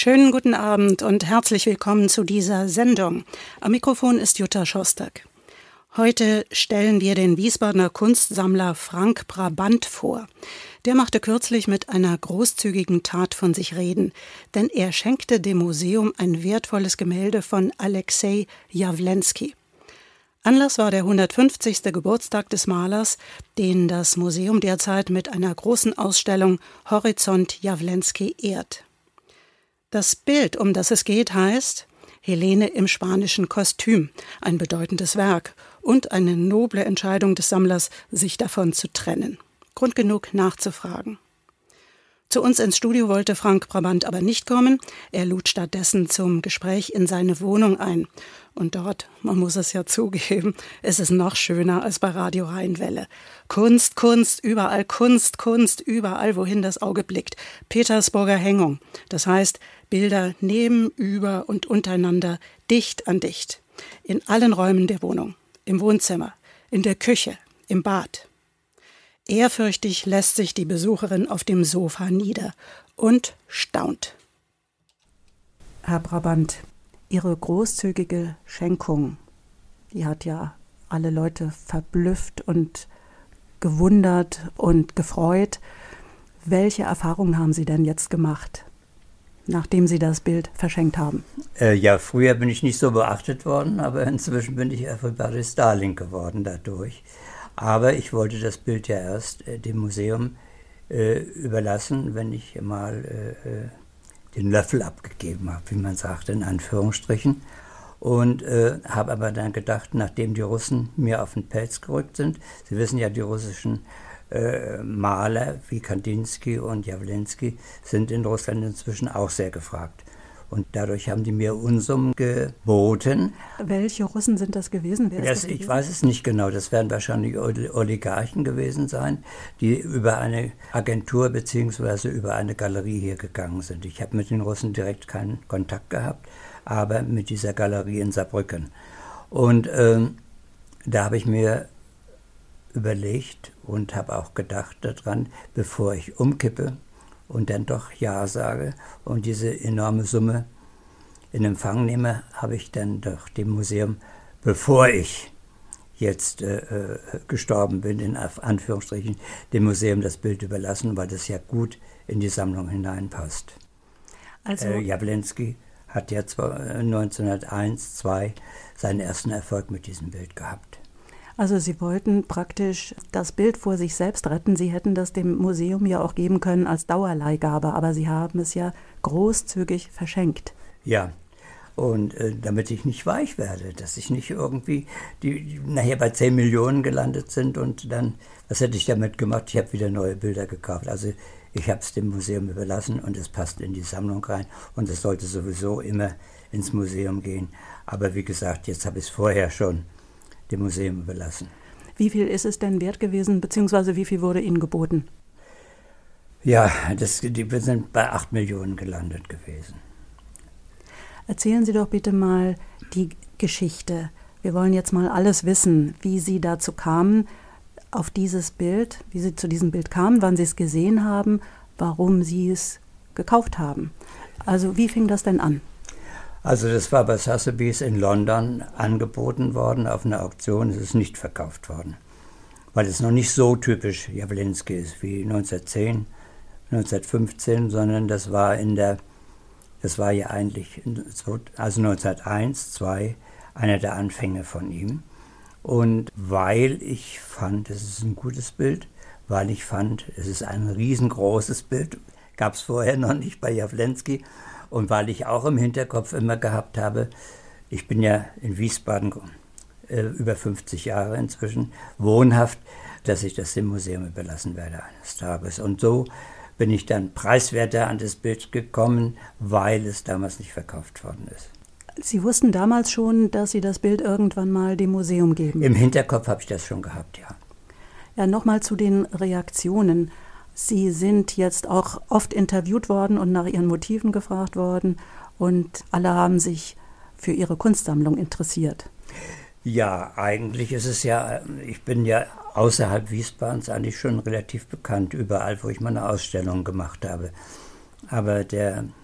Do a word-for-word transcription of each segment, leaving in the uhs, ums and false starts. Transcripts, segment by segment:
Schönen guten Abend und herzlich willkommen zu dieser Sendung. Am Mikrofon ist Jutta Schostak. Heute stellen wir den Wiesbadener Kunstsammler Frank Brabant vor. Der machte kürzlich mit einer großzügigen Tat von sich reden, denn er schenkte dem Museum ein wertvolles Gemälde von Alexei Jawlensky. Anlass war der hundertfünfzigste Geburtstag des Malers, den das Museum derzeit mit einer großen Ausstellung Horizont Jawlensky ehrt. Das Bild, um das es geht, heißt Helene im spanischen Kostüm, ein bedeutendes Werk und eine noble Entscheidung des Sammlers, sich davon zu trennen. Grund genug, nachzufragen. Zu uns ins Studio wollte Frank Brabant aber nicht kommen. Er lud stattdessen zum Gespräch in seine Wohnung ein. Und dort, man muss es ja zugeben, ist es noch schöner als bei Radio Rheinwelle. Kunst, Kunst, überall Kunst, Kunst, überall, wohin das Auge blickt. Petersburger Hängung, das heißt Bilder neben, über und untereinander, dicht an dicht. In allen Räumen der Wohnung, im Wohnzimmer, in der Küche, im Bad. Ehrfürchtig lässt sich die Besucherin auf dem Sofa nieder und staunt. Herr Brabant, Ihre großzügige Schenkung, die hat ja alle Leute verblüfft und gewundert und gefreut. Welche Erfahrungen haben Sie denn jetzt gemacht, nachdem Sie das Bild verschenkt haben? Äh, ja, früher bin ich nicht so beachtet worden, aber inzwischen bin ich Everybody's Darling geworden dadurch. Aber ich wollte das Bild ja erst äh, dem Museum äh, überlassen, wenn ich mal äh, den Löffel abgegeben habe, wie man sagt, in Anführungsstrichen. Und äh, habe aber dann gedacht, nachdem die Russen mir auf den Pelz gerückt sind, Sie wissen ja, die russischen äh, Maler wie Kandinsky und Jawlensky sind in Russland inzwischen auch sehr gefragt. Und dadurch haben die mir Unsummen geboten. Welche Russen sind das gewesen? Wer ist das, das gewesen? Ich weiß es nicht genau. Das werden wahrscheinlich Oligarchen gewesen sein, die über eine Agentur bzw. über eine Galerie hier gegangen sind. Ich habe mit den Russen direkt keinen Kontakt gehabt, aber mit dieser Galerie in Saarbrücken. Und ähm, da habe ich mir überlegt und habe auch gedacht daran, bevor ich umkippe, und dann doch Ja sage und diese enorme Summe in Empfang nehme, habe ich dann doch dem Museum, bevor ich jetzt äh, gestorben bin, in Anführungsstrichen, dem Museum das Bild überlassen, weil das ja gut in die Sammlung hineinpasst. Also äh, Jawlensky hat ja neunzehnhunderteins, zwei seinen ersten Erfolg mit diesem Bild gehabt. Also Sie wollten praktisch das Bild vor sich selbst retten. Sie hätten das dem Museum ja auch geben können als Dauerleihgabe, aber Sie haben es ja großzügig verschenkt. Ja, und äh, damit ich nicht weich werde, dass ich nicht irgendwie die, die nachher bei zehn Millionen gelandet sind und dann, was hätte ich damit gemacht? Ich habe wieder neue Bilder gekauft. Also ich habe es dem Museum überlassen und es passt in die Sammlung rein und es sollte sowieso immer ins Museum gehen. Aber wie gesagt, jetzt habe ich es vorher schon dem Museum überlassen. Wie viel ist es denn wert gewesen, beziehungsweise wie viel wurde Ihnen geboten? Ja, das, die, wir sind bei acht Millionen gelandet gewesen. Erzählen Sie doch bitte mal die Geschichte. Wir wollen jetzt mal alles wissen, wie Sie dazu kamen, auf dieses Bild, wie Sie zu diesem Bild kamen, wann Sie es gesehen haben, warum Sie es gekauft haben. Also wie fing das denn an? Also das war bei Sotheby's in London angeboten worden auf einer Auktion. Es ist nicht verkauft worden, weil es noch nicht so typisch Jawlensky ist wie neunzehnhundertzehn, neunzehnhundertfünfzehn, sondern das war in der, das war ja eigentlich, also neunzehnhunderteins, zwei, einer der Anfänge von ihm. Und weil ich fand, es ist ein gutes Bild, weil ich fand, es ist ein riesengroßes Bild, gab es vorher noch nicht bei Jawlensky. Und weil ich auch im Hinterkopf immer gehabt habe, ich bin ja in Wiesbaden äh, über fünfzig Jahre inzwischen wohnhaft, dass ich das dem Museum überlassen werde eines Tages. Und so bin ich dann preiswerter an das Bild gekommen, weil es damals nicht verkauft worden ist. Sie wussten damals schon, dass Sie das Bild irgendwann mal dem Museum geben? Im Hinterkopf habe ich das schon gehabt, ja. Ja, nochmal zu den Reaktionen. Sie sind jetzt auch oft interviewt worden und nach Ihren Motiven gefragt worden und alle haben sich für Ihre Kunstsammlung interessiert. Ja, eigentlich ist es ja, ich bin ja außerhalb Wiesbadens eigentlich schon relativ bekannt, überall, wo ich meine Ausstellungen gemacht habe. Aber der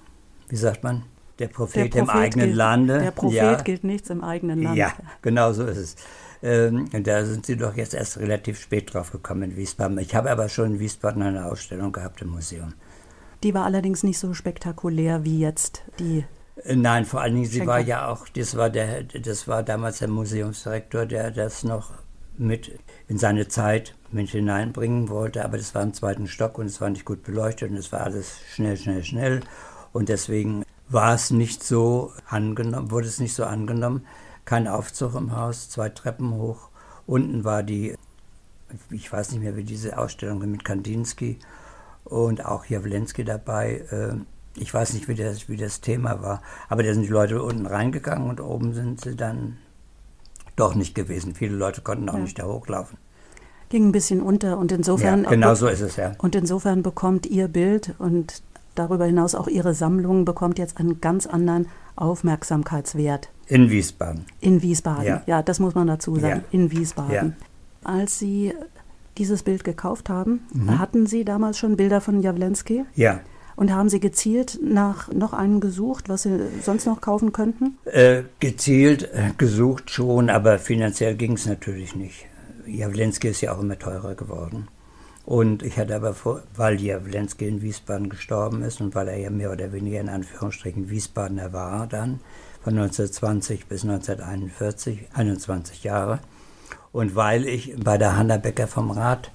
wie sagt man, der Prophet, der Prophet im eigenen gilt, Lande. Der Prophet ja. gilt nichts im eigenen Land. Ja, genau so ist es. Ähm, da sind Sie doch jetzt erst relativ spät drauf gekommen in Wiesbaden. Ich habe aber schon in Wiesbaden eine Ausstellung gehabt im Museum. Die war allerdings nicht so spektakulär wie jetzt die. Nein, vor allen Dingen, sie Schenker. war ja auch, das war, der, das war damals der Museumsdirektor, der das noch mit in seine Zeit mit hineinbringen wollte, aber das war im zweiten Stock und es war nicht gut beleuchtet und es war alles schnell, schnell, schnell und deswegen war es nicht so angenommen, wurde es nicht so angenommen. Kein Aufzug im Haus, zwei Treppen hoch, unten war die, ich weiß nicht mehr, wie diese Ausstellung mit Kandinsky und auch Jawlensky dabei. Ich weiß nicht, wie das, wie das Thema war, aber da sind die Leute unten reingegangen und oben sind sie dann doch nicht gewesen. Viele Leute konnten auch ja. nicht da hochlaufen. Ging ein bisschen unter und insofern... Ja, genau so ist es, ja. Und insofern bekommt Ihr Bild und darüber hinaus auch Ihre Sammlung bekommt jetzt einen ganz anderen Aufmerksamkeitswert. In Wiesbaden. In Wiesbaden, ja, ja das muss man dazu sagen, ja. in Wiesbaden. Ja. Als Sie dieses Bild gekauft haben, mhm. hatten Sie damals schon Bilder von Jawlensky? Ja. Und haben Sie gezielt nach noch einem gesucht, was Sie sonst noch kaufen könnten? Äh, gezielt äh, gesucht schon, aber finanziell ging es natürlich nicht. Jawlensky ist ja auch immer teurer geworden. Und ich hatte aber, vor, weil Jawlensky in Wiesbaden gestorben ist und weil er ja mehr oder weniger in Anführungsstrichen Wiesbadener war dann, von neunzehnhundertzwanzig bis neunzehnhunderteinundvierzig, einundzwanzig Jahre. Und weil ich bei der Hanna Becker vom Rat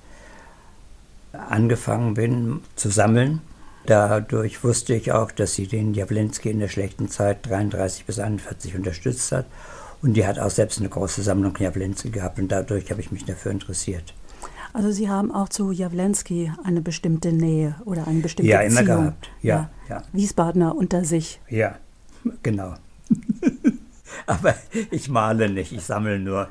angefangen bin zu sammeln, dadurch wusste ich auch, dass sie den Jawlensky in der schlechten Zeit dreiunddreißig bis einundvierzig unterstützt hat. Und die hat auch selbst eine große Sammlung Jawlensky gehabt und dadurch habe ich mich dafür interessiert. Also Sie haben auch zu Jawlensky eine bestimmte Nähe oder eine bestimmte ja, immer Beziehung. gehabt. Ja, ja. ja. Wiesbadener unter sich. Ja, genau. Aber ich male nicht, ich sammle nur.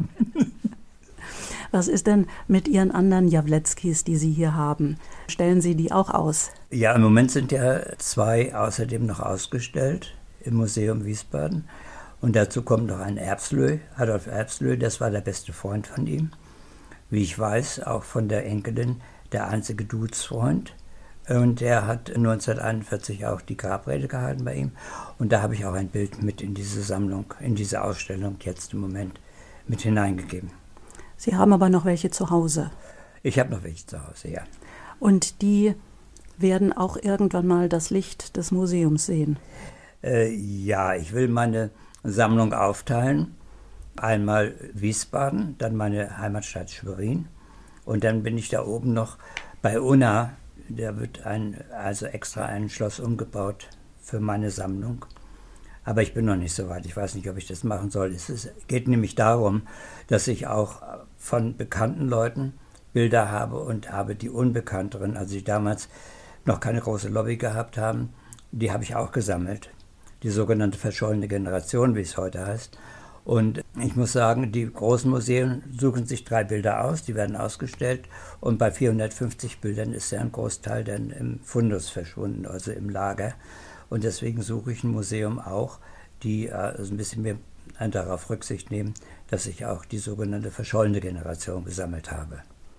Was ist denn mit Ihren anderen Jawlenskys, die Sie hier haben? Stellen Sie die auch aus? Ja, im Moment sind ja zwei außerdem noch ausgestellt im Museum Wiesbaden. Und dazu kommt noch ein Erbslöh, Adolf Erbslöh, das war der beste Freund von ihm. Wie ich weiß, auch von der Enkelin der einzige Dudesfreund. Und der hat neunzehnhunderteinundvierzig auch die Grabrede gehalten bei ihm. Und da habe ich auch ein Bild mit in diese Sammlung, in diese Ausstellung jetzt im Moment mit hineingegeben. Sie haben aber noch welche zu Hause? Ich habe noch welche zu Hause, ja. Und die werden auch irgendwann mal das Licht des Museums sehen? Äh, ja, ich will meine Sammlung aufteilen. Einmal Wiesbaden, dann meine Heimatstadt Schwerin. Und dann bin ich da oben noch bei Unna. Da wird ein, also extra ein Schloss umgebaut für meine Sammlung. Aber ich bin noch nicht so weit. Ich weiß nicht, ob ich das machen soll. Es ist, geht nämlich darum, dass ich auch von bekannten Leuten Bilder habe und habe die unbekannteren, also die damals noch keine große Lobby gehabt haben, die habe ich auch gesammelt. Die sogenannte verschollene Generation, wie es heute heißt. Und ich muss sagen, die großen Museen suchen sich drei Bilder aus, die werden ausgestellt. Und bei vierhundertfünfzig Bildern ist ja ein Großteil dann im Fundus verschwunden, also im Lager. Und deswegen suche ich ein Museum auch, die also ein bisschen mehr darauf Rücksicht nehmen, dass ich auch die sogenannte verschollene Generation gesammelt habe.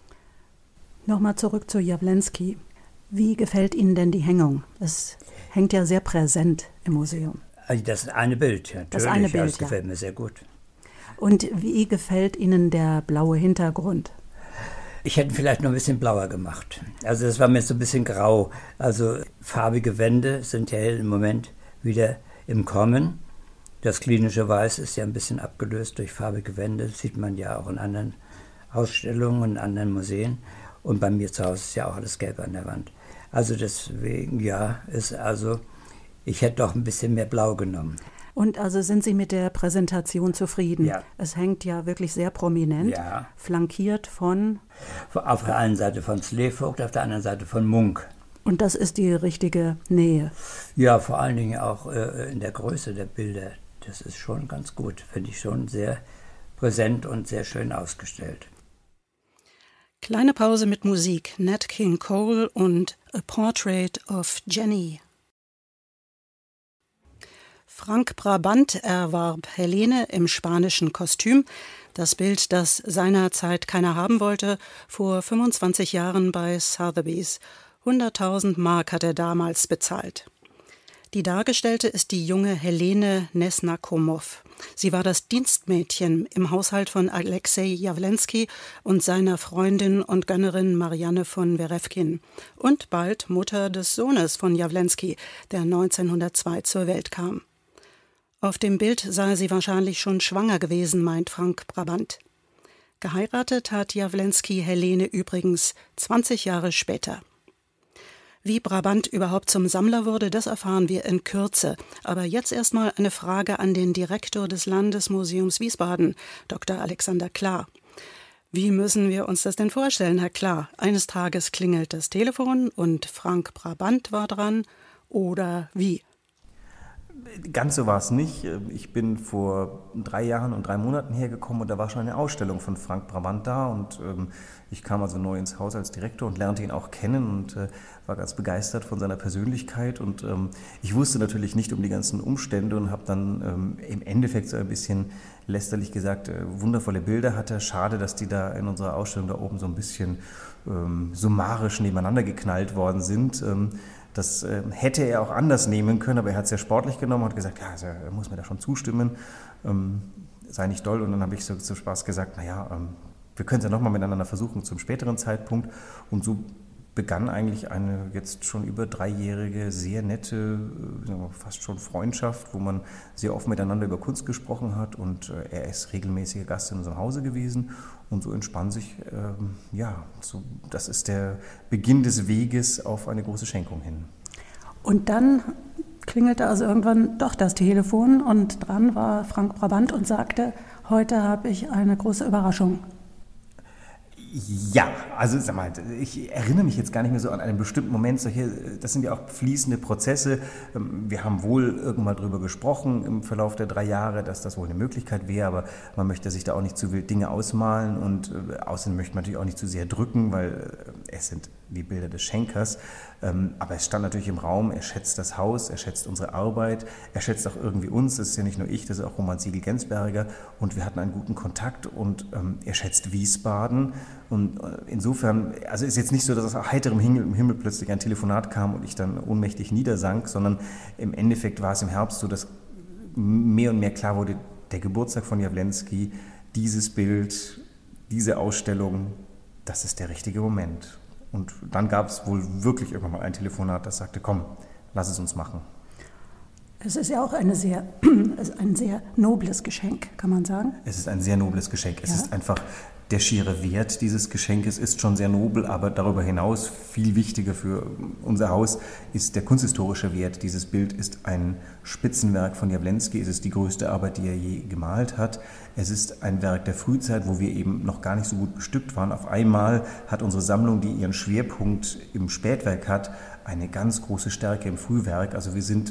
Nochmal zurück zu Jawlensky. Wie gefällt Ihnen denn die Hängung? Es hängt ja sehr präsent im Museum. Also das eine Bild, ja, natürlich. Das eine Bild, das gefällt ja. mir sehr gut. Und wie gefällt Ihnen der blaue Hintergrund? Ich hätte ihn vielleicht noch ein bisschen blauer gemacht. Also das war mir so ein bisschen grau. Also farbige Wände sind ja im Moment wieder im Kommen. Das klinische Weiß ist ja ein bisschen abgelöst durch farbige Wände. Das sieht man ja auch in anderen Ausstellungen und in anderen Museen. Und bei mir zu Hause ist ja auch alles gelb an der Wand. Also deswegen, ja, ist also, ich hätte doch ein bisschen mehr Blau genommen. Und also sind Sie mit der Präsentation zufrieden? Ja. Es hängt ja wirklich sehr prominent, ja. Flankiert von... Auf der einen Seite von Slevogt, auf der anderen Seite von Munk. Und das ist die richtige Nähe? Ja, vor allen Dingen auch äh, in der Größe der Bilder. Das ist schon ganz gut, finde ich schon sehr präsent und sehr schön ausgestellt. Kleine Pause mit Musik. Nat King Cole und A Portrait of Jenny. Frank Brabant erwarb Helene im spanischen Kostüm, das Bild, das seinerzeit keiner haben wollte, vor fünfundzwanzig Jahren bei Sotheby's. hunderttausend Mark hat er damals bezahlt. Die Dargestellte ist die junge Helene Nesnakomow. Sie war das Dienstmädchen im Haushalt von Alexei Jawlensky und seiner Freundin und Gönnerin Marianne von Werefkin und bald Mutter des Sohnes von Jawlensky, der neunzehnhundertzwei zur Welt kam. Auf dem Bild sei sie wahrscheinlich schon schwanger gewesen, meint Frank Brabant. Geheiratet hat Jawlensky Helene übrigens zwanzig Jahre später. Wie Brabant überhaupt zum Sammler wurde, das erfahren wir in Kürze. Aber jetzt erstmal eine Frage an den Direktor des Landesmuseums Wiesbaden, Doktor Alexander Klar. Wie müssen wir uns das denn vorstellen, Herr Klar? Eines Tages klingelt das Telefon und Frank Brabant war dran, oder wie? Ganz so war es nicht. Ich bin vor drei Jahren und drei Monaten hergekommen und da war schon eine Ausstellung von Frank Brabant da und ähm, ich kam also neu ins Haus als Direktor und lernte ihn auch kennen und äh, war ganz begeistert von seiner Persönlichkeit und ähm, ich wusste natürlich nicht um die ganzen Umstände und habe dann ähm, im Endeffekt so ein bisschen lästerlich gesagt, äh, wundervolle Bilder hatte. Schade, dass die da in unserer Ausstellung da oben so ein bisschen ähm, summarisch nebeneinander geknallt worden sind. Ähm, Das äh, hätte er auch anders nehmen können, aber er hat es sehr sportlich genommen und hat gesagt, ja, also, er muss mir da schon zustimmen, ähm, sei nicht doll. Und dann habe ich so zum Spaß gesagt, naja, ähm, wir können es ja nochmal miteinander versuchen zum späteren Zeitpunkt. Und so begann eigentlich eine jetzt schon über dreijährige, sehr nette, fast schon Freundschaft, wo man sehr offen miteinander über Kunst gesprochen hat und äh, er ist regelmäßiger Gast in unserem Hause gewesen und so entspann sich, ähm, ja, so, das ist der Beginn des Weges auf eine große Schenkung hin. Und dann klingelte also irgendwann doch das Telefon und dran war Frank Brabant und sagte, heute habe ich eine große Überraschung. Ja, also sag mal, ich erinnere mich jetzt gar nicht mehr so an einen bestimmten Moment. Solche, das sind ja auch fließende Prozesse. Wir haben wohl irgendwann mal drüber gesprochen im Verlauf der drei Jahre, dass das wohl eine Möglichkeit wäre, aber man möchte sich da auch nicht zu wild Dinge ausmalen und äh, außerdem möchte man natürlich auch nicht zu sehr drücken, weil äh, es sind die Bilder des Schenkers. Ähm, aber es stand natürlich im Raum, er schätzt das Haus, er schätzt unsere Arbeit, er schätzt auch irgendwie uns, das ist ja nicht nur ich, das ist auch Roman Siegel-Gensberger und wir hatten einen guten Kontakt und ähm, er schätzt Wiesbaden. Und insofern, also ist jetzt nicht so, dass aus heiterem Himmel, im Himmel plötzlich ein Telefonat kam und ich dann ohnmächtig niedersank, sondern im Endeffekt war es im Herbst so, dass mehr und mehr klar wurde, der Geburtstag von Jawlensky, dieses Bild, diese Ausstellung, das ist der richtige Moment. Und dann gab es wohl wirklich irgendwann mal ein Telefonat, das sagte, komm, lass es uns machen. Es ist ja auch eine sehr, ein sehr nobles Geschenk, kann man sagen. Es ist ein sehr nobles Geschenk. Es ja. ist einfach der schiere Wert dieses Geschenkes ist schon sehr nobel, aber darüber hinaus viel wichtiger für unser Haus ist der kunsthistorische Wert. Dieses Bild ist ein Spitzenwerk von Jawlensky. Es ist die größte Arbeit, die er je gemalt hat. Es ist ein Werk der Frühzeit, wo wir eben noch gar nicht so gut bestückt waren. Auf einmal hat unsere Sammlung, die ihren Schwerpunkt im Spätwerk hat, eine ganz große Stärke im Frühwerk. Also wir sind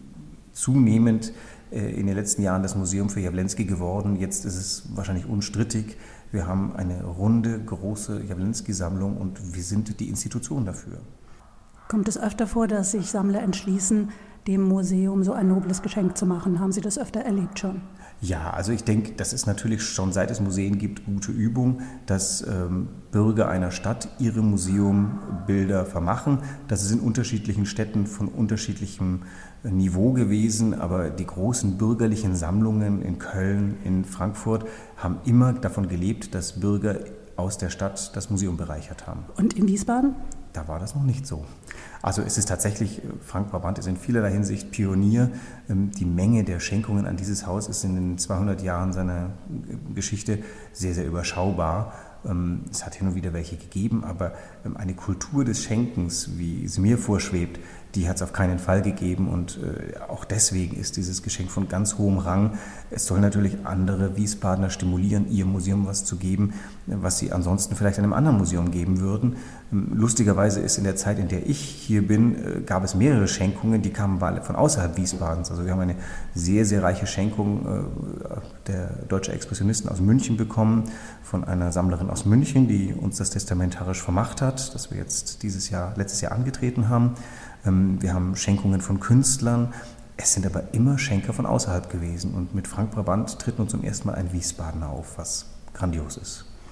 zunehmend in den letzten Jahren das Museum für Jawlensky geworden. Jetzt ist es wahrscheinlich unstrittig. Wir haben eine runde, große Jawlensky-Sammlung und wir sind die Institution dafür. Kommt es öfter vor, dass sich Sammler entschließen, dem Museum so ein nobles Geschenk zu machen? Haben Sie das öfter erlebt schon? Ja, also ich denke, das ist natürlich schon seit es Museen gibt, gute Übung, dass ähm, Bürger einer Stadt ihre Museumbilder vermachen. Das ist in unterschiedlichen Städten von unterschiedlichem Niveau gewesen, aber die großen bürgerlichen Sammlungen in Köln, in Frankfurt haben immer davon gelebt, dass Bürger aus der Stadt das Museum bereichert haben. Und in Wiesbaden? Da war das noch nicht so. Also es ist tatsächlich, Frank Brabant ist in vielerlei Hinsicht Pionier. Die Menge der Schenkungen an dieses Haus ist in den zweihundert Jahren seiner Geschichte sehr, sehr überschaubar. Es hat hin und wieder welche gegeben, aber eine Kultur des Schenkens, wie es mir vorschwebt, die hat es auf keinen Fall gegeben und äh, auch deswegen ist dieses Geschenk von ganz hohem Rang. Es soll natürlich andere Wiesbadener stimulieren, ihr Museum was zu geben, was sie ansonsten vielleicht einem anderen Museum geben würden. Lustigerweise ist in der Zeit, in der ich hier bin, äh, gab es mehrere Schenkungen, die kamen alle von außerhalb Wiesbadens. Also wir haben eine sehr, sehr reiche Schenkung äh, der deutschen Expressionisten aus München bekommen, von einer Sammlerin aus München, die uns das testamentarisch vermacht hat, das wir jetzt dieses Jahr, letztes Jahr angetreten haben. Wir haben Schenkungen von Künstlern, es sind aber immer Schenker von außerhalb gewesen und mit Frank Brabant tritt nun zum ersten Mal ein Wiesbadener auf, was grandios ist.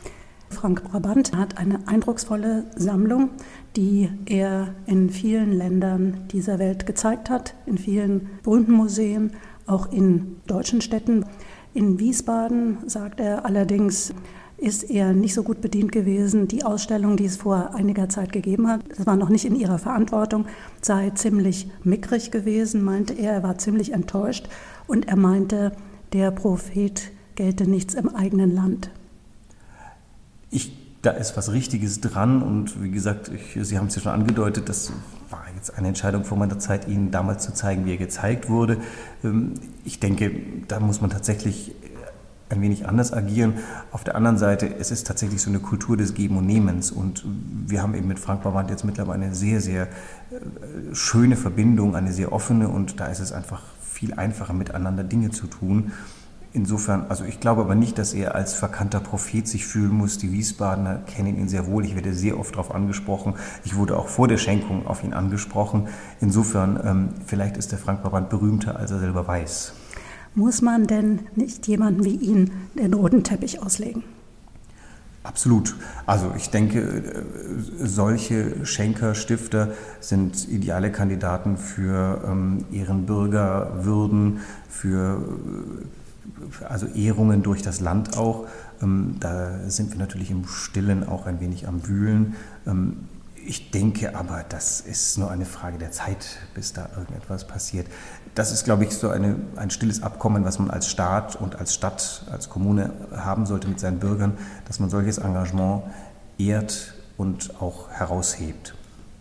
Frank Brabant hat eine eindrucksvolle Sammlung, die er in vielen Ländern dieser Welt gezeigt hat, in vielen berühmten Museen, auch in deutschen Städten. In Wiesbaden, sagt er allerdings, ist er nicht so gut bedient gewesen. Die Ausstellung, die es vor einiger Zeit gegeben hat, das war noch nicht in ihrer Verantwortung, sei ziemlich mickrig gewesen, meinte er. Er war ziemlich enttäuscht und er meinte, der Prophet gelte nichts im eigenen Land. Ich, da ist was Richtiges dran und wie gesagt, ich, Sie haben es ja schon angedeutet, das war jetzt eine Entscheidung vor meiner Zeit, Ihnen damals zu zeigen, wie er gezeigt wurde. Ich denke, da muss man tatsächlich ein wenig anders agieren. Auf der anderen Seite, es ist tatsächlich so eine Kultur des Geben und Nehmens und wir haben eben mit Frank Brabant jetzt mittlerweile eine sehr, sehr schöne Verbindung, eine sehr offene und da ist es einfach viel einfacher, miteinander Dinge zu tun. Insofern, also ich glaube aber nicht, dass er als verkannter Prophet sich fühlen muss. Die Wiesbadener kennen ihn sehr wohl. Ich werde sehr oft darauf angesprochen. Ich wurde auch vor der Schenkung auf ihn angesprochen. Insofern, ähm, vielleicht ist der Frank Brabant berühmter, als er selber weiß. Muss man denn nicht jemanden wie ihn den roten Teppich auslegen? Absolut. Also ich denke, solche Schenker, Stifter sind ideale Kandidaten für ähm, Ehrenbürgerwürden, für also Ehrungen durch das Land auch. Ähm, da sind wir natürlich im Stillen auch ein wenig am Wühlen. Ähm, ich denke aber, das ist nur eine Frage der Zeit, bis da irgendetwas passiert. Das ist, glaube ich, so eine, ein stilles Abkommen, was man als Staat und als Stadt, als Kommune haben sollte mit seinen Bürgern, dass man solches Engagement ehrt und auch heraushebt.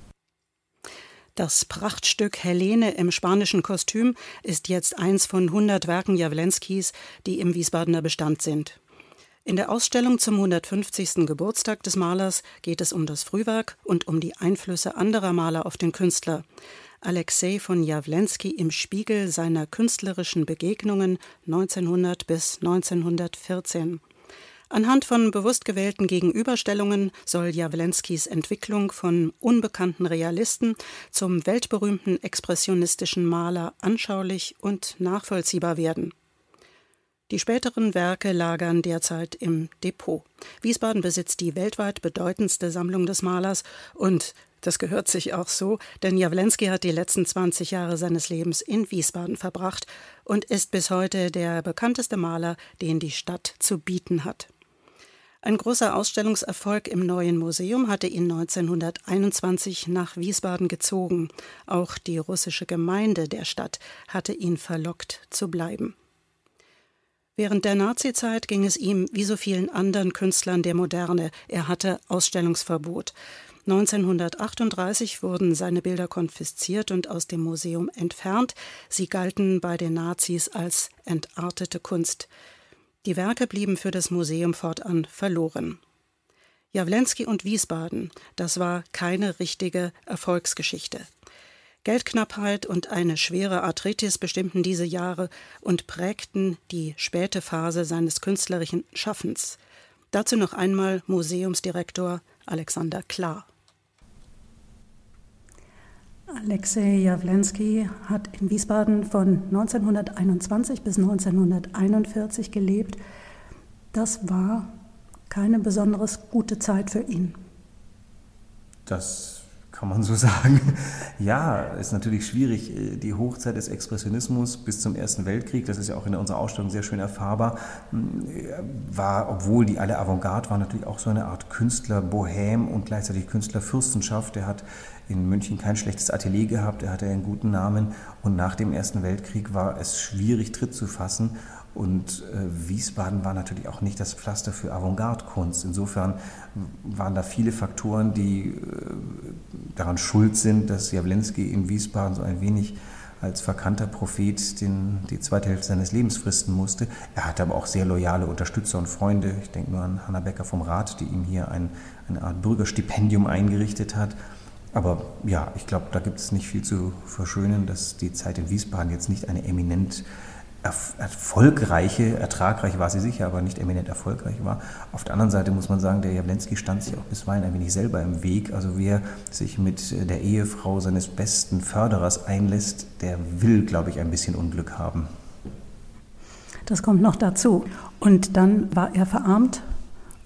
Das Prachtstück Helene im spanischen Kostüm ist jetzt eins von hundert Werken Jawlenskis, die im Wiesbadener Bestand sind. In der Ausstellung zum hundertfünfzigsten Geburtstag des Malers geht es um das Frühwerk und um die Einflüsse anderer Maler auf den Künstler. Alexei von Jawlenski im Spiegel seiner künstlerischen Begegnungen neunzehnhundert bis neunzehnhundertvierzehn. Anhand von bewusst gewählten Gegenüberstellungen soll Jawlenskis Entwicklung von unbekannten Realisten zum weltberühmten expressionistischen Maler anschaulich und nachvollziehbar werden. Die späteren Werke lagern derzeit im Depot. Wiesbaden besitzt die weltweit bedeutendste Sammlung des Malers und das gehört sich auch so, denn Jawlenski hat die letzten zwanzig Jahre seines Lebens in Wiesbaden verbracht und ist bis heute der bekannteste Maler, den die Stadt zu bieten hat. Ein großer Ausstellungserfolg im Neuen Museum hatte ihn neunzehnhunderteinundzwanzig nach Wiesbaden gezogen. Auch die russische Gemeinde der Stadt hatte ihn verlockt zu bleiben. Während der Nazizeit ging es ihm wie so vielen anderen Künstlern der Moderne. Er hatte Ausstellungsverbot. neunzehnhundertachtunddreißig wurden seine Bilder konfisziert und aus dem Museum entfernt. Sie galten bei den Nazis als entartete Kunst. Die Werke blieben für das Museum fortan verloren. Jawlenski und Wiesbaden, das war keine richtige Erfolgsgeschichte. Geldknappheit und eine schwere Arthritis bestimmten diese Jahre und prägten die späte Phase seines künstlerischen Schaffens. Dazu noch einmal Museumsdirektor Alexander Klar. Alexei Jawlenski hat in Wiesbaden von neunzehnhunderteinundzwanzig bis neunzehnhunderteinundvierzig gelebt. Das war keine besonders gute Zeit für ihn. Das kann man so sagen. Ja, ist natürlich schwierig. Die Hochzeit des Expressionismus bis zum Ersten Weltkrieg, das ist ja auch in unserer Ausstellung sehr schön erfahrbar, war, obwohl die alle Avantgarde waren, natürlich auch so eine Art Künstler-Bohème und gleichzeitig Künstlerfürstenschaft. Er hat in München kein schlechtes Atelier gehabt, er hatte einen guten Namen und nach dem Ersten Weltkrieg war es schwierig, Tritt zu fassen. Und äh, Wiesbaden war natürlich auch nicht das Pflaster für Avantgarde-Kunst. Insofern waren da viele Faktoren, die äh, daran schuld sind, dass Jawlenski in Wiesbaden so ein wenig als verkannter Prophet den, die zweite Hälfte seines Lebens fristen musste. Er hatte aber auch sehr loyale Unterstützer und Freunde. Ich denke nur an Hanna Becker vom Rat, die ihm hier ein, eine Art Bürgerstipendium eingerichtet hat. Aber ja, ich glaube, da gibt es nicht viel zu verschönen, dass die Zeit in Wiesbaden jetzt nicht eine eminent erfolgreiche, ertragreich war sie sicher, aber nicht eminent erfolgreich war. Auf der anderen Seite muss man sagen, der Jawlenski stand sich auch bisweilen ein wenig selber im Weg. Also wer sich mit der Ehefrau seines besten Förderers einlässt, der will, glaube ich, ein bisschen Unglück haben. Das kommt noch dazu. Und dann war er verarmt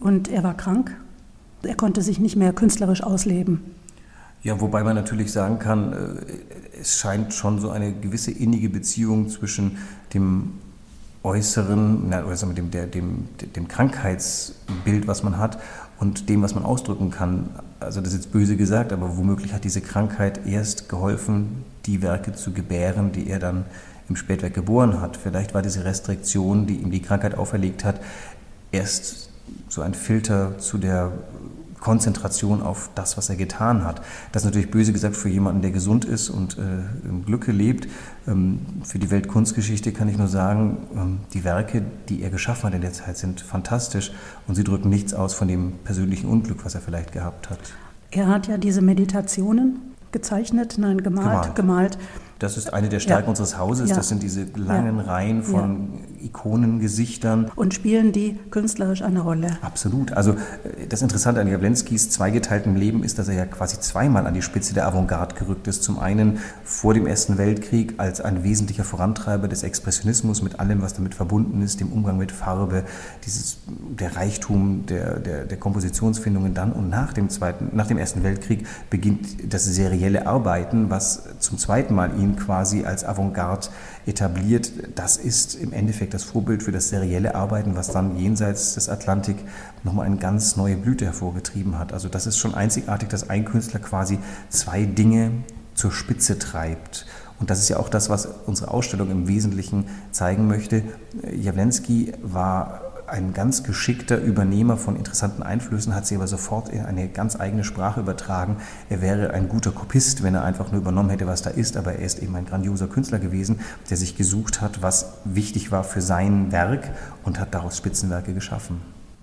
Und er war krank. Er konnte sich nicht mehr künstlerisch ausleben. Ja, wobei man natürlich sagen kann, es scheint schon so eine gewisse innige Beziehung zwischen dem Äußeren, also mit dem, der, dem, dem Krankheitsbild, was man hat, und dem, was man ausdrücken kann. Also das ist jetzt böse gesagt, aber womöglich hat diese Krankheit erst geholfen, die Werke zu gebären, die er dann im Spätwerk geboren hat. Vielleicht war diese Restriktion, die ihm die Krankheit auferlegt hat, erst so ein Filter zu der Konzentration auf das, was er getan hat. Das ist natürlich böse gesagt für jemanden, der gesund ist und äh, im Glücke lebt. Ähm, für die Weltkunstgeschichte kann ich nur sagen, ähm, die Werke, die er geschaffen hat in der Zeit, sind fantastisch und sie drücken nichts aus von dem persönlichen Unglück, was er vielleicht gehabt hat. Er hat ja diese Meditationen gezeichnet, nein, gemalt, gemalt. gemalt. Das ist eine der Stärken ja. unseres Hauses. Ja. Das sind diese langen ja. Reihen von ja. Ikonengesichtern. Und spielen die künstlerisch eine Rolle? Absolut. Also das Interessante an Jawlenskis zweigeteiltem Leben ist, dass er ja quasi zweimal an die Spitze der Avantgarde gerückt ist. Zum einen vor dem Ersten Weltkrieg als ein wesentlicher Vorantreiber des Expressionismus mit allem, was damit verbunden ist, dem Umgang mit Farbe, dieses, der Reichtum der, der, der Kompositionsfindungen dann. Und nach dem, zweiten, nach dem Ersten Weltkrieg beginnt das serielle Arbeiten, was zum zweiten Mal ihn quasi als Avantgarde etabliert. Das ist im Endeffekt das Vorbild für das serielle Arbeiten, was dann jenseits des Atlantik nochmal eine ganz neue Blüte hervorgetrieben hat. Also das ist schon einzigartig, dass ein Künstler quasi zwei Dinge zur Spitze treibt. Und das ist ja auch das, was unsere Ausstellung im Wesentlichen zeigen möchte. Jawlensky war ein ganz geschickter Übernehmer von interessanten Einflüssen, hat sie aber sofort in eine ganz eigene Sprache übertragen. Er wäre ein guter Kopist, wenn er einfach nur übernommen hätte, was da ist, aber er ist eben ein grandioser Künstler gewesen, der sich gesucht hat, was wichtig war für sein Werk und hat daraus Spitzenwerke geschaffen.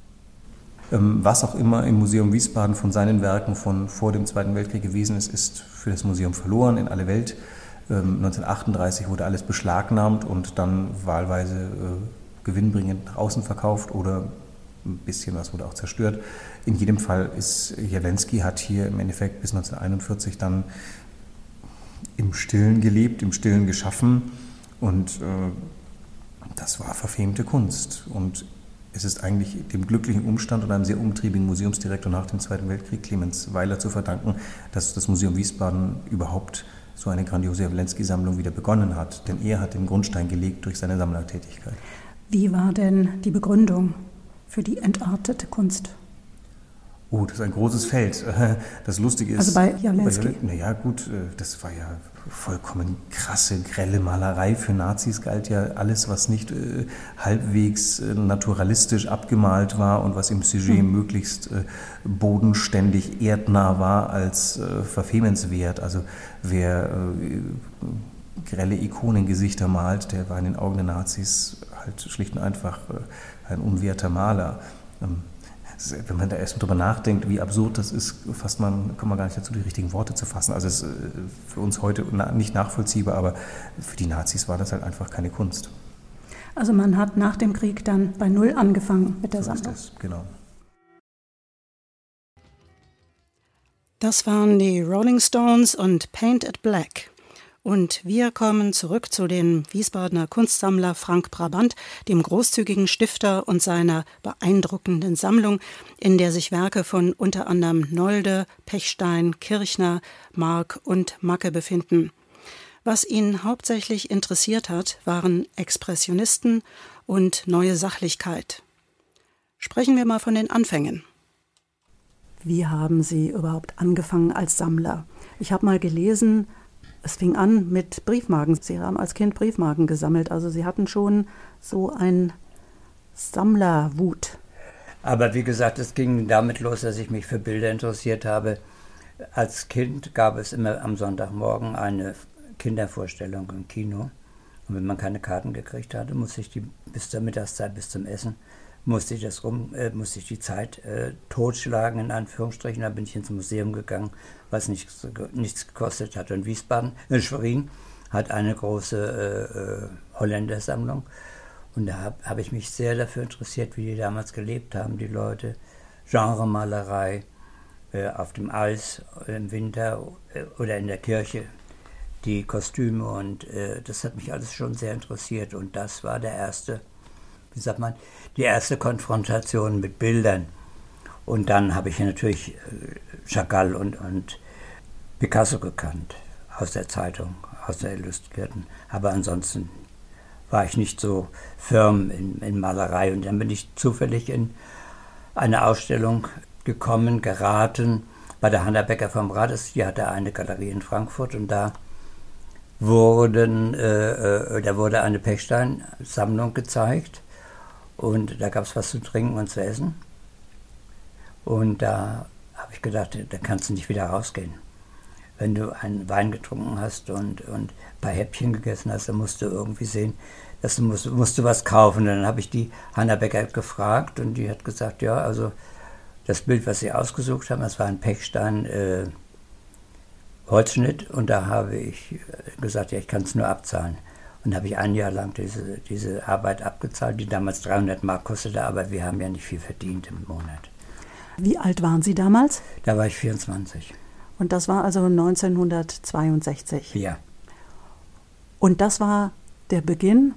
Was auch immer im Museum Wiesbaden von seinen Werken von vor dem Zweiten Weltkrieg gewesen ist, ist für das Museum verloren in alle Welt. neunzehnhundertachtunddreißig wurde alles beschlagnahmt und dann wahlweise gewinnbringend nach außen verkauft oder ein bisschen was wurde auch zerstört. In jedem Fall ist Jawlensky hat hier im Endeffekt bis neunzehnhunderteinundvierzig dann im Stillen gelebt, im Stillen geschaffen und äh, das war verfemte Kunst. Und es ist eigentlich dem glücklichen Umstand und einem sehr umtriebigen Museumsdirektor nach dem Zweiten Weltkrieg, Clemens Weiler, zu verdanken, dass das Museum Wiesbaden überhaupt so eine grandiose Jawlensky-Sammlung wieder begonnen hat. Denn er hat den Grundstein gelegt durch seine Sammlertätigkeit. Wie war denn die Begründung für die entartete Kunst? Oh, das ist ein großes Feld. Das Lustige ist... Also bei Jawlensky? Naja, gut, das war ja vollkommen krasse, grelle Malerei. Für Nazis galt ja alles, was nicht äh, halbwegs äh, naturalistisch abgemalt war und was im Sujet mhm. möglichst äh, bodenständig, erdnah war, als äh, verfemenswert. Also wer äh, grelle Ikonengesichter malt, der war in den Augen der Nazis halt schlicht und einfach äh, ein unwerter Maler. Ähm, Wenn man da erst drüber nachdenkt, wie absurd das ist, fast man, kommt man gar nicht dazu, die richtigen Worte zu fassen. Also es ist für uns heute nicht nachvollziehbar, aber für die Nazis war das halt einfach keine Kunst. Also man hat nach dem Krieg dann bei Null angefangen mit der so Sammlung. Ist das, genau. Das waren die Rolling Stones und Paint It Black. Und wir kommen zurück zu dem Wiesbadener Kunstsammler Frank Brabant, dem großzügigen Stifter und seiner beeindruckenden Sammlung, in der sich Werke von unter anderem Nolde, Pechstein, Kirchner, Mark und Macke befinden. Was ihn hauptsächlich interessiert hat, waren Expressionisten und neue Sachlichkeit. Sprechen wir mal von den Anfängen. Wie haben Sie überhaupt angefangen als Sammler? Ich habe mal gelesen, es fing an mit Briefmarken. Sie haben als Kind Briefmarken gesammelt. Also Sie hatten schon so ein Sammlerwut. Aber wie gesagt, es ging damit los, dass ich mich für Bilder interessiert habe. Als Kind gab es immer am Sonntagmorgen eine Kindervorstellung im Kino. Und wenn man keine Karten gekriegt hatte, musste ich die bis zur Mittagszeit, bis zum Essen, musste ich, das rum, äh, musste ich die Zeit äh, totschlagen, in Anführungsstrichen. Da bin ich ins Museum gegangen, was nichts, nichts gekostet hat. Und Wiesbaden, äh, Schwerin hat eine große äh, äh, Holländersammlung. Und da habe hab ich mich sehr dafür interessiert, wie die damals gelebt haben, die Leute. Genremalerei äh, auf dem Eis äh, im Winter äh, oder in der Kirche, die Kostüme. Und äh, das hat mich alles schon sehr interessiert. Und das war der erste, wie sagt man, die erste Konfrontation mit Bildern. Und dann habe ich natürlich Chagall und, und Picasso gekannt, aus der Zeitung, aus der Illustrierten. Aber ansonsten war ich nicht so firm in, in Malerei. Und dann bin ich zufällig in eine Ausstellung gekommen, geraten, bei der Hanna Becker vom Rades. Die hatte eine Galerie in Frankfurt und da wurden, äh, da wurde eine Pechstein-Sammlung gezeigt und da gab es was zu trinken und zu essen. Und da habe ich gedacht, da kannst du nicht wieder rausgehen. Wenn du einen Wein getrunken hast und, und ein paar Häppchen gegessen hast, dann musst du irgendwie sehen, dass du musst, musst du was kaufen. Und dann habe ich die Hanna Becker gefragt und die hat gesagt, ja, also das Bild, was sie ausgesucht haben, das war ein Pechstein äh, Holzschnitt und da habe ich gesagt, ja, ich kann es nur abzahlen. Und habe ich ein Jahr lang diese, diese Arbeit abgezahlt, die damals dreihundert Mark kostete, aber wir haben ja nicht viel verdient im Monat. Wie alt waren Sie damals? Da war ich vierundzwanzig. Und das war also neunzehnhundertzweiundsechzig? Ja. Und das war der Beginn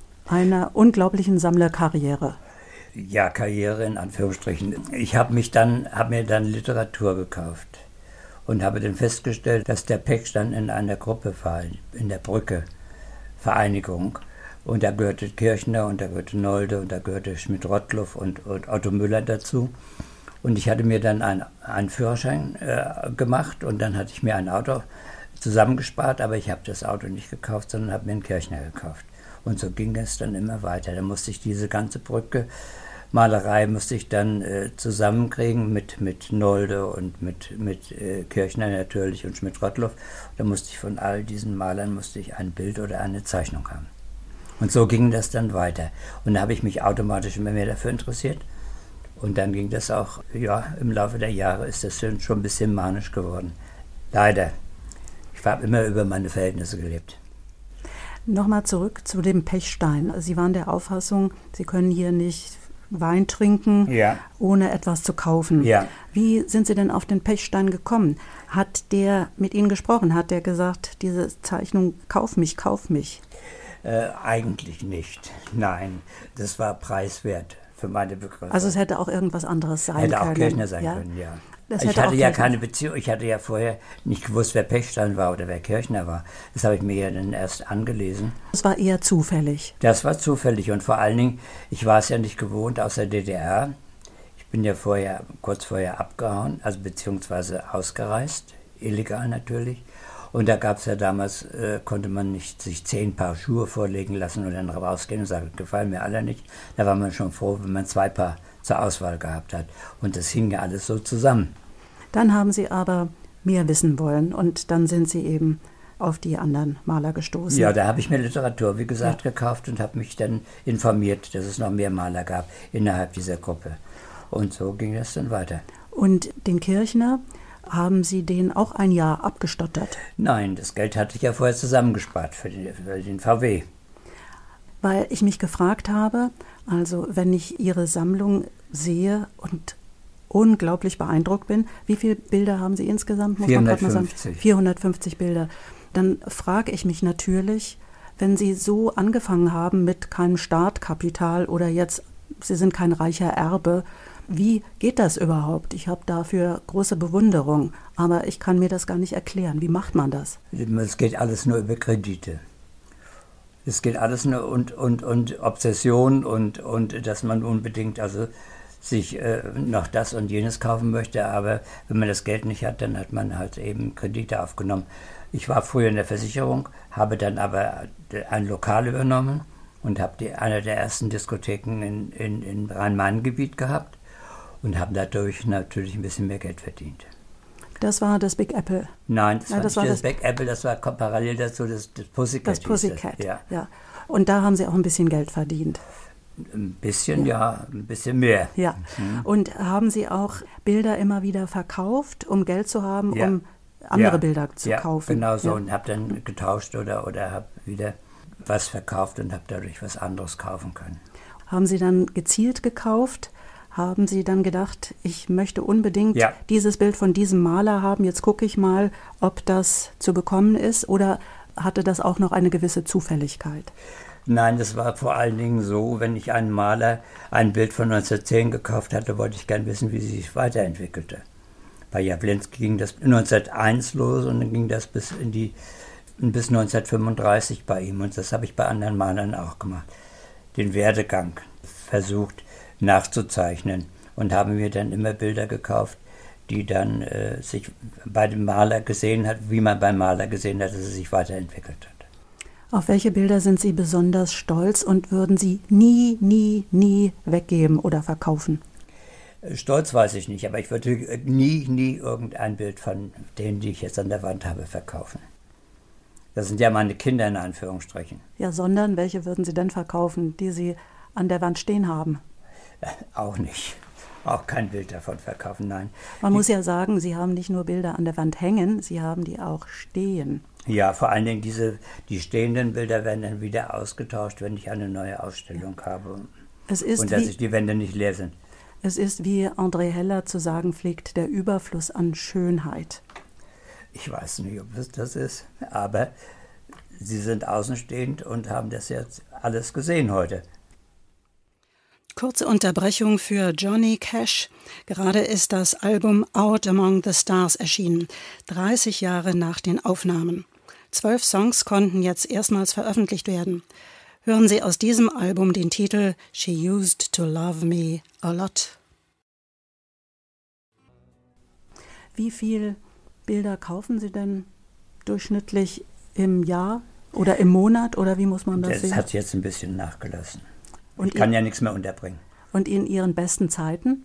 einer unglaublichen Sammlerkarriere? Ja, Karriere in Anführungsstrichen. Ich habe mich dann, habe mir dann Literatur gekauft und habe dann festgestellt, dass der Pechstein in einer Gruppe war, in der Brücke Vereinigung. Und da gehörte Kirchner und da gehörte Nolde und da gehörte Schmidt-Rottluff und, und Otto Müller dazu. Und ich hatte mir dann einen, einen Führerschein äh, gemacht und dann hatte ich mir ein Auto zusammengespart, aber ich habe das Auto nicht gekauft, sondern habe mir einen Kirchner gekauft. Und so ging es dann immer weiter. Da musste ich diese ganze Brücke, Malerei musste ich dann äh, zusammenkriegen mit, mit Nolde und mit, mit äh, Kirchner natürlich und Schmidt-Rottluff. Da musste ich von all diesen Malern musste ich ein Bild oder eine Zeichnung haben. Und so ging das dann weiter. Und da habe ich mich automatisch immer mehr dafür interessiert. Und dann ging das auch, ja, im Laufe der Jahre ist das schon ein bisschen manisch geworden. Leider. Ich habe immer über meine Verhältnisse gelebt. Nochmal zurück zu dem Pechstein. Sie waren der Auffassung, Sie können hier nicht Wein trinken, ja, ohne etwas zu kaufen. Ja. Wie sind Sie denn auf den Pechstein gekommen? Hat der mit Ihnen gesprochen? Hat der gesagt, diese Zeichnung, kauf mich, kauf mich? Äh, eigentlich nicht. Nein, das war preiswert für meine Begriffe. Also es hätte auch irgendwas anderes sein hätte können. Hätte auch Kirchner sein ja? können, ja. Das ich hatte hatte ja Kirchner. keine Beziehung, ich hatte ja vorher nicht gewusst, wer Pechstein war oder wer Kirchner war. Das habe ich mir ja dann erst angelesen. Das war eher zufällig. Das war zufällig und vor allen Dingen, ich war es ja nicht gewohnt aus der D D R. Ich bin ja vorher, kurz vorher abgehauen, also beziehungsweise ausgereist, illegal natürlich. Und da gab es ja damals, äh, konnte man nicht sich zehn Paar Schuhe vorlegen lassen und dann rausgehen und sagen, gefallen mir alle nicht. Da war man schon froh, wenn man zwei Paar zur Auswahl gehabt hat. Und das hing ja alles so zusammen. Dann haben Sie aber mehr wissen wollen und dann sind Sie eben auf die anderen Maler gestoßen. Ja, da habe ich mir Literatur, wie gesagt, ja. gekauft und habe mich dann informiert, dass es noch mehr Maler gab innerhalb dieser Gruppe. Und so ging das dann weiter. Und den Kirchner, haben Sie den auch ein Jahr abgestottert? Nein, das Geld hatte ich ja vorher zusammengespart für den, für den V W. Weil ich mich gefragt habe, also wenn ich Ihre Sammlung sehe und unglaublich beeindruckt bin, wie viele Bilder haben Sie insgesamt? Muss vierhundertfünfzig. Man gerade mal sagen? vierhundertfünfzig Bilder. Dann frage ich mich natürlich, wenn Sie so angefangen haben mit keinem Startkapital oder jetzt, Sie sind kein reicher Erbe, wie geht das überhaupt? Ich habe dafür große Bewunderung, aber ich kann mir das gar nicht erklären. Wie macht man das? Es geht alles nur über Kredite. Es geht alles nur und, und, und Obsession und, und dass man unbedingt also sich äh, noch das und jenes kaufen möchte, aber wenn man das Geld nicht hat, dann hat man halt eben Kredite aufgenommen. Ich war früher in der Versicherung, habe dann aber ein Lokal übernommen und habe die, eine der ersten Diskotheken in, in, in Rhein-Main-Gebiet gehabt. Und haben dadurch natürlich ein bisschen mehr Geld verdient. Das war das Big Apple? Nein, das ja, war das nicht war das, das Big Apple, das war parallel dazu das, das Pussycat. Das Pussycat, ja. ja. Und da haben Sie auch ein bisschen Geld verdient? Ein bisschen, ja, ja ein bisschen mehr. Ja. Mhm. Und haben Sie auch Bilder immer wieder verkauft, um Geld zu haben, ja. um andere ja. Bilder zu ja, kaufen? Genau so. Ja. Und habe dann getauscht oder, oder habe wieder was verkauft und habe dadurch was anderes kaufen können. Haben Sie dann gezielt gekauft? Haben Sie dann gedacht, ich möchte unbedingt ja. dieses Bild von diesem Maler haben, jetzt gucke ich mal, ob das zu bekommen ist, oder hatte das auch noch eine gewisse Zufälligkeit? Nein, das war vor allen Dingen so, wenn ich einen Maler ein Bild von neunzehnhundertzehn gekauft hatte, wollte ich gern wissen, wie sie sich weiterentwickelte. Bei Jawlensky ging das neunzehnhunderteins los und dann ging das bis in die bis neunzehnhundertfünfunddreißig bei ihm. Und das habe ich bei anderen Malern auch gemacht. Den Werdegang versucht nachzuzeichnen und haben mir dann immer Bilder gekauft, die dann äh, sich bei dem Maler gesehen hat, wie man beim Maler gesehen hat, dass es sich weiterentwickelt hat. Auf welche Bilder sind Sie besonders stolz und würden Sie nie, nie, nie weggeben oder verkaufen? Stolz weiß ich nicht, aber ich würde nie, nie irgendein Bild von denen, die ich jetzt an der Wand habe, verkaufen. Das sind ja meine Kinder in Anführungsstrichen. Ja, sondern welche würden Sie denn verkaufen, die Sie an der Wand stehen haben? Auch nicht. Auch kein Bild davon verkaufen, nein. Man muss ja sagen, Sie haben nicht nur Bilder an der Wand hängen, Sie haben die auch stehen. Ja, vor allen Dingen diese, die stehenden Bilder werden dann wieder ausgetauscht, wenn ich eine neue Ausstellung habe. Es ist und dass wie, ich die Wände nicht leer sind. Es ist, wie André Heller zu sagen pflegt, der Überfluss an Schönheit. Ich weiß nicht, ob es das ist, aber Sie sind außenstehend und haben das jetzt alles gesehen heute. Kurze Unterbrechung für Johnny Cash. Gerade ist das Album Out Among the Stars erschienen, dreißig Jahre nach den Aufnahmen. Zwölf Songs konnten jetzt erstmals veröffentlicht werden. Hören Sie aus diesem Album den Titel She Used to Love Me a Lot. Wie viele Bilder kaufen Sie denn durchschnittlich im Jahr oder im Monat oder wie muss man das, das sehen? Das hat jetzt ein bisschen nachgelassen. Und ich kann in, ja nichts mehr unterbringen. Und in Ihren besten Zeiten?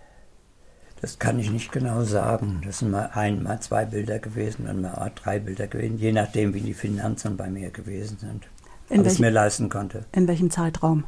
Das kann ich nicht genau sagen. Das sind mal ein, mal zwei Bilder gewesen und mal drei Bilder gewesen, je nachdem, wie die Finanzen bei mir gewesen sind. In ob ich es mir leisten konnte. In welchem Zeitraum?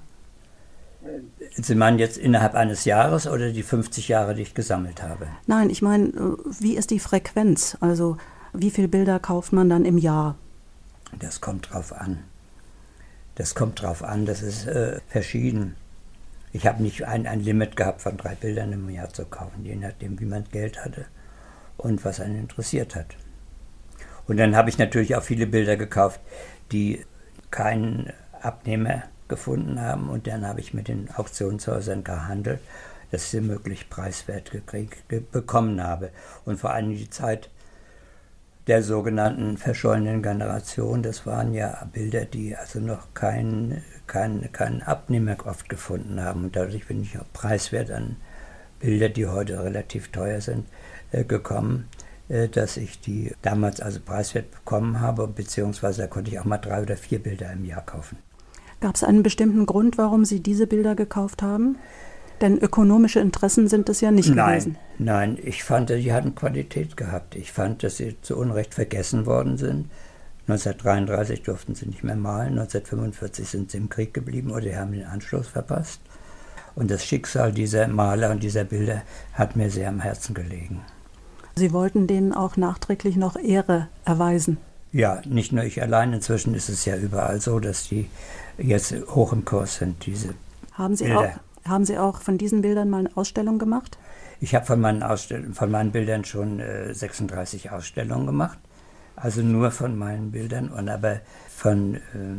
Sie meinen jetzt innerhalb eines Jahres oder die fünfzig Jahre, die ich gesammelt habe? Nein, ich meine, wie ist die Frequenz? Also wie viele Bilder kauft man dann im Jahr? Das kommt drauf an. Das kommt drauf an, das ist äh, verschieden. Ich habe nicht ein, ein Limit gehabt, von drei Bildern im Jahr zu kaufen, je nachdem, wie man Geld hatte und was einen interessiert hat. Und dann habe ich natürlich auch viele Bilder gekauft, die keinen Abnehmer gefunden haben. Und dann habe ich mit den Auktionshäusern gehandelt, dass ich sie möglichst preiswert gekriegt, ge- bekommen habe. Und vor allem die Zeit der sogenannten verschollenen Generation, das waren ja Bilder, die also noch keinen kein, kein Abnehmer oft gefunden haben. Und dadurch bin ich auch preiswert an Bilder, die heute relativ teuer sind, äh, gekommen, äh, dass ich die damals also preiswert bekommen habe, beziehungsweise da konnte ich auch mal drei oder vier Bilder im Jahr kaufen. Gab es einen bestimmten Grund, warum Sie diese Bilder gekauft haben? Denn ökonomische Interessen sind es ja nicht nein, gewesen. Nein, ich fand, die hatten Qualität gehabt. Ich fand, dass sie zu Unrecht vergessen worden sind. neunzehnhundertdreiunddreißig durften sie nicht mehr malen, neunzehnhundertfünfundvierzig sind sie im Krieg geblieben oder sie haben den Anschluss verpasst. Und das Schicksal dieser Maler und dieser Bilder hat mir sehr am Herzen gelegen. Sie wollten denen auch nachträglich noch Ehre erweisen? Ja, nicht nur ich allein. Inzwischen ist es ja überall so, dass die jetzt hoch im Kurs sind, diese haben Sie Bilder. Auch Haben Sie auch von diesen Bildern mal eine Ausstellung gemacht? Ich habe von meinen Ausstell- von meinen Bildern schon äh, sechsunddreißig Ausstellungen gemacht. Also nur von meinen Bildern. Und aber von, äh,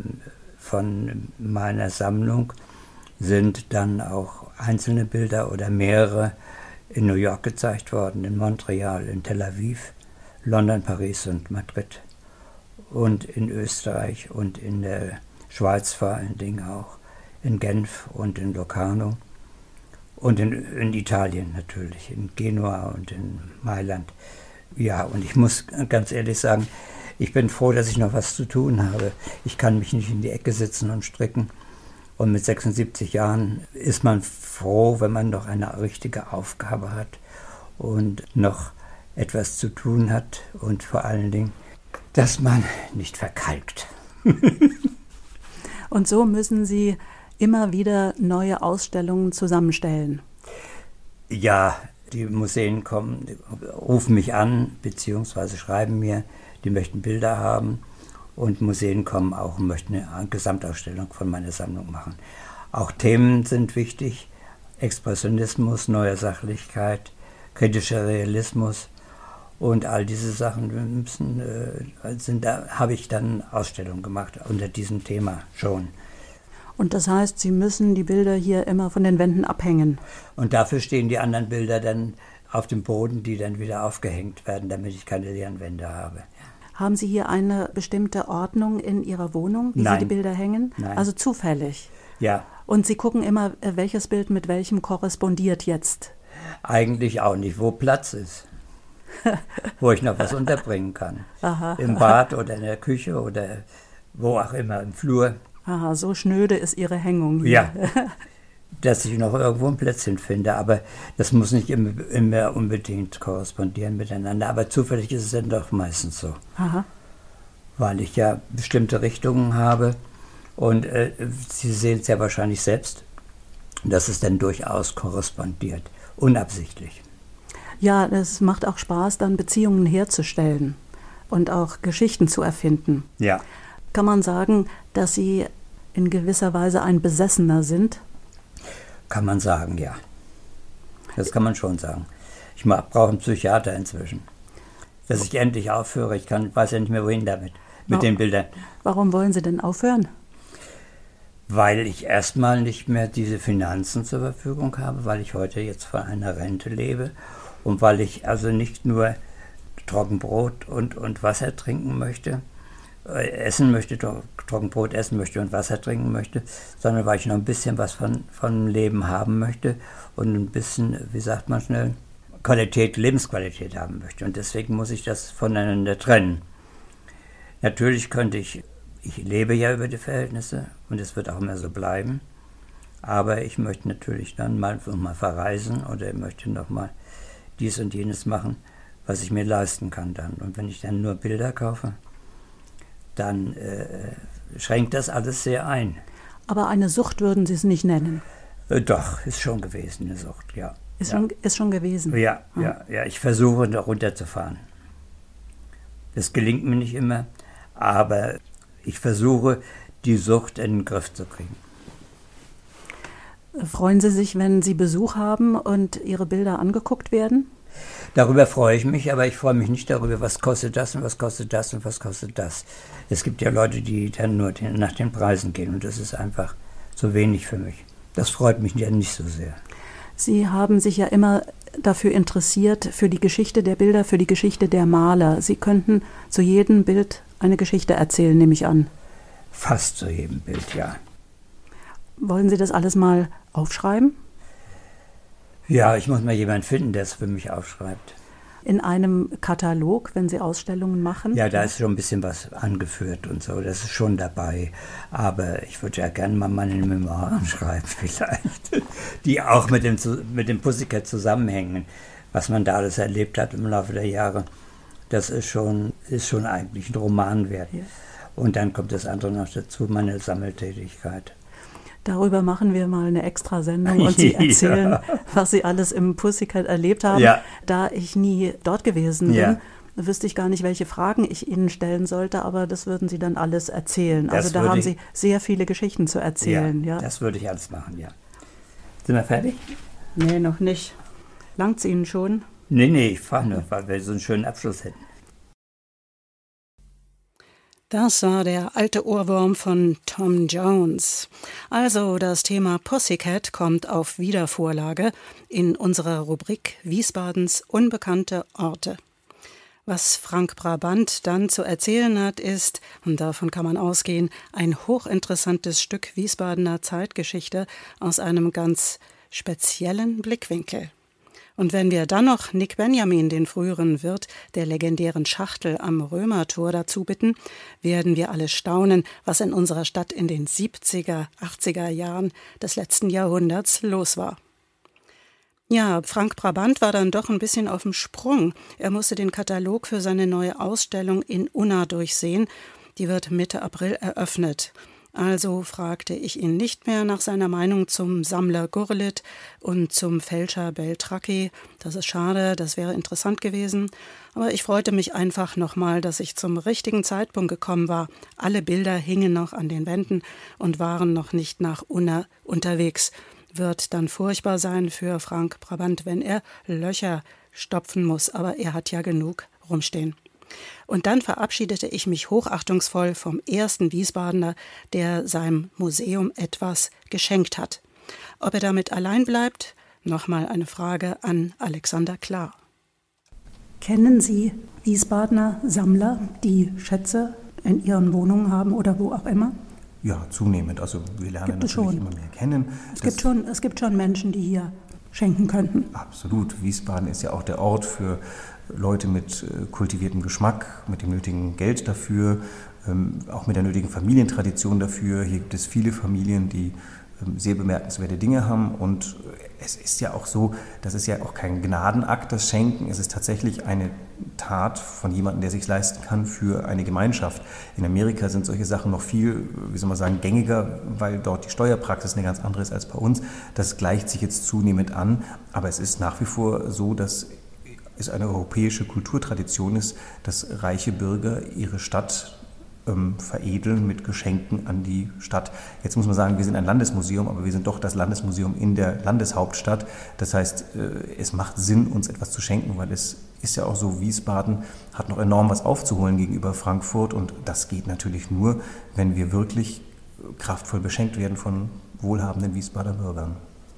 von meiner Sammlung sind dann auch einzelne Bilder oder mehrere in New York gezeigt worden, in Montreal, in Tel Aviv, London, Paris und Madrid. Und in Österreich und in der Schweiz vor allen Dingen auch. In Genf und in Locarno und in, in Italien natürlich, in Genua und in Mailand. Ja, und ich muss ganz ehrlich sagen, ich bin froh, dass ich noch was zu tun habe. Ich kann mich nicht in die Ecke sitzen und stricken. Und mit sechsundsiebzig Jahren ist man froh, wenn man noch eine richtige Aufgabe hat und noch etwas zu tun hat und vor allen Dingen, dass man nicht verkalkt. Und so müssen Sie immer wieder neue Ausstellungen zusammenstellen. Ja, die Museen kommen, rufen mich an, beziehungsweise schreiben mir, die möchten Bilder haben. Und Museen kommen auch und möchten eine Gesamtausstellung von meiner Sammlung machen. Auch Themen sind wichtig. Expressionismus, neue Sachlichkeit, kritischer Realismus und all diese Sachen müssen, äh, sind, da habe ich dann Ausstellungen gemacht unter diesem Thema schon. Und das heißt, Sie müssen die Bilder hier immer von den Wänden abhängen? Und dafür stehen die anderen Bilder dann auf dem Boden, die dann wieder aufgehängt werden, damit ich keine leeren Wände habe. Haben Sie hier eine bestimmte Ordnung in Ihrer Wohnung, wie Nein. Sie die Bilder hängen? Nein. Also zufällig? Ja. Und Sie gucken immer, welches Bild mit welchem korrespondiert jetzt? Eigentlich auch nicht, wo Platz ist. Wo ich noch was unterbringen kann. Aha. Im Bad oder in der Küche oder wo auch immer, im Flur. Aha, so schnöde ist Ihre Hängung hier. Ja, dass ich noch irgendwo ein Plätzchen finde, aber das muss nicht immer, immer unbedingt korrespondieren miteinander. Aber zufällig ist es dann doch meistens so. Aha. Weil ich ja bestimmte Richtungen habe und äh, Sie sehen es ja wahrscheinlich selbst, dass es dann durchaus korrespondiert, unabsichtlich. Ja, es macht auch Spaß, dann Beziehungen herzustellen und auch Geschichten zu erfinden. Ja. Kann man sagen, dass Sie in gewisser Weise ein Besessener sind? Kann man sagen, ja. Das kann man schon sagen. Ich brauche einen Psychiater inzwischen. Dass ich endlich aufhöre. Ich kann, weiß ja nicht mehr, wohin damit, mit den Bildern. Warum wollen Sie denn aufhören? Weil ich erstmal nicht mehr diese Finanzen zur Verfügung habe, weil ich heute jetzt von einer Rente lebe und weil ich also nicht nur Trockenbrot und, und Wasser trinken möchte, äh, essen möchte, Trockenbrot essen möchte und Wasser trinken möchte, sondern weil ich noch ein bisschen was von, von Leben haben möchte und ein bisschen, wie sagt man schnell, Qualität, Lebensqualität haben möchte. Und deswegen muss ich das voneinander trennen. Natürlich könnte ich, ich lebe ja über die Verhältnisse und es wird auch immer so bleiben, aber ich möchte natürlich dann mal noch mal verreisen oder ich möchte noch mal dies und jenes machen, was ich mir leisten kann dann. Und wenn ich dann nur Bilder kaufe, dann äh, schränkt das alles sehr ein. Aber eine Sucht würden Sie es nicht nennen? Äh, doch, ist schon gewesen, eine Sucht, ja. Ist, ja. Schon, ist schon gewesen? Ja, hm. ja, ja. Ich versuche, da runterzufahren. Das gelingt mir nicht immer, aber ich versuche, die Sucht in den Griff zu kriegen. Freuen Sie sich, wenn Sie Besuch haben und Ihre Bilder angeguckt werden? Darüber freue ich mich, aber ich freue mich nicht darüber, was kostet das und was kostet das und was kostet das. Es gibt ja Leute, die dann nur den, nach den Preisen gehen und das ist einfach zu wenig für mich. Das freut mich ja nicht so sehr. Sie haben sich ja immer dafür interessiert, für die Geschichte der Bilder, für die Geschichte der Maler. Sie könnten zu jedem Bild eine Geschichte erzählen, nehme ich an. Fast zu jedem Bild, ja. Wollen Sie das alles mal aufschreiben? Ja, ich muss mal jemanden finden, der es für mich aufschreibt. In einem Katalog, wenn Sie Ausstellungen machen? Ja, da ist schon ein bisschen was angeführt und so, das ist schon dabei. Aber ich würde ja gerne mal meine Memoiren schreiben vielleicht, die auch mit dem, mit dem Pussycat zusammenhängen. Was man da alles erlebt hat im Laufe der Jahre, das ist schon, ist schon eigentlich ein Roman wert. Ja. Und dann kommt das andere noch dazu, meine Sammeltätigkeit. Darüber machen wir mal eine Extrasendung und Sie erzählen, ja. was Sie alles im Pussycat erlebt haben. Ja. Da ich nie dort gewesen bin, ja. wüsste ich gar nicht, welche Fragen ich Ihnen stellen sollte, aber das würden Sie dann alles erzählen. Das also da haben ich, Sie sehr viele Geschichten zu erzählen. Ja, ja, das würde ich alles machen, ja. Sind wir fertig? Nee, noch nicht. Langt's Ihnen schon? Nee, nee, ich fahre nur, weil wir so einen schönen Abschluss hätten. Das war der alte Ohrwurm von Tom Jones. Also das Thema Pussycat kommt auf Wiedervorlage in unserer Rubrik Wiesbadens unbekannte Orte. Was Frank Brabant dann zu erzählen hat, ist, und davon kann man ausgehen, ein hochinteressantes Stück Wiesbadener Zeitgeschichte aus einem ganz speziellen Blickwinkel. Und wenn wir dann noch Nick Benjamin, den früheren Wirt der legendären Schachtel am Römertor, dazu bitten, werden wir alle staunen, was in unserer Stadt in den siebziger, achtziger Jahren des letzten Jahrhunderts los war. Ja, Frank Brabant war dann doch ein bisschen auf dem Sprung. Er musste den Katalog für seine neue Ausstellung in Unna durchsehen. Die wird Mitte April eröffnet. Also fragte ich ihn nicht mehr nach seiner Meinung zum Sammler Gurlitt und zum Fälscher Beltracchi. Das ist schade, das wäre interessant gewesen. Aber ich freute mich einfach nochmal, dass ich zum richtigen Zeitpunkt gekommen war. Alle Bilder hingen noch an den Wänden und waren noch nicht nach Unna unterwegs. Wird dann furchtbar sein für Frank Brabant, wenn er Löcher stopfen muss. Aber er hat ja genug rumstehen. Und dann verabschiedete ich mich hochachtungsvoll vom ersten Wiesbadener, der seinem Museum etwas geschenkt hat. Ob er damit allein bleibt? Nochmal eine Frage an Alexander Klar. Kennen Sie Wiesbadener Sammler, die Schätze in ihren Wohnungen haben oder wo auch immer? Ja, zunehmend. Also wir lernen natürlich schon immer mehr kennen. Es gibt, schon, es gibt schon Menschen, die hier schenken könnten. Absolut. Wiesbaden ist ja auch der Ort für Leute mit kultiviertem Geschmack, mit dem nötigen Geld dafür, ähm, auch mit der nötigen Familientradition dafür. Hier gibt es viele Familien, die ähm, sehr bemerkenswerte Dinge haben. Und es ist ja auch so, das ist ja auch kein Gnadenakt, das Schenken. Es ist tatsächlich eine Tat von jemandem, der sich leisten kann für eine Gemeinschaft. In Amerika sind solche Sachen noch viel, wie soll man sagen, gängiger, weil dort die Steuerpraxis eine ganz andere ist als bei uns. Das gleicht sich jetzt zunehmend an. Aber es ist nach wie vor so, dass es eine europäische Kulturtradition ist, dass reiche Bürger ihre Stadt ähm, veredeln mit Geschenken an die Stadt. Jetzt muss man sagen, wir sind ein Landesmuseum, aber wir sind doch das Landesmuseum in der Landeshauptstadt. Das heißt, äh, es macht Sinn, uns etwas zu schenken, weil es ist ja auch so, Wiesbaden hat noch enorm was aufzuholen gegenüber Frankfurt und das geht natürlich nur, wenn wir wirklich kraftvoll beschenkt werden von wohlhabenden Wiesbadener Bürgern.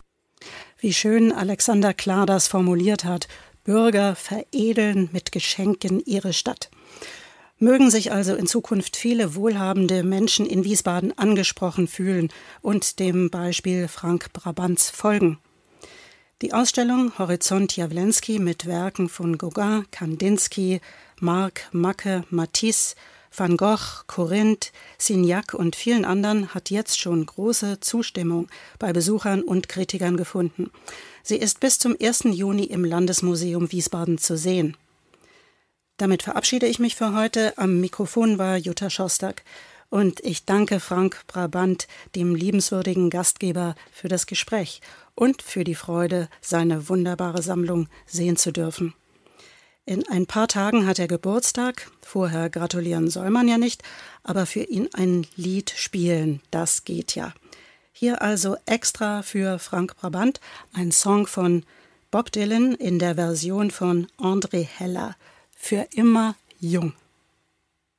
Wie schön Alexander Klar das formuliert hat. Bürger veredeln mit Geschenken ihre Stadt. Mögen sich also in Zukunft viele wohlhabende Menschen in Wiesbaden angesprochen fühlen und dem Beispiel Frank Brabants folgen. Die Ausstellung Horizont Jawlensky mit Werken von Gauguin, Kandinsky, Marc, Macke, Matisse, Van Gogh, Corinth, Signac und vielen anderen hat jetzt schon große Zustimmung bei Besuchern und Kritikern gefunden. Sie ist bis zum ersten Juni im Landesmuseum Wiesbaden zu sehen. Damit verabschiede ich mich für heute. Am Mikrofon war Jutta Schostak. Und ich danke Frank Brabant, dem liebenswürdigen Gastgeber, für das Gespräch und für die Freude, seine wunderbare Sammlung sehen zu dürfen. In ein paar Tagen hat er Geburtstag. Vorher gratulieren soll man ja nicht, aber für ihn ein Lied spielen, das geht ja. Hier also extra für Frank Brabant ein Song von Bob Dylan in der Version von André Heller. Für immer jung.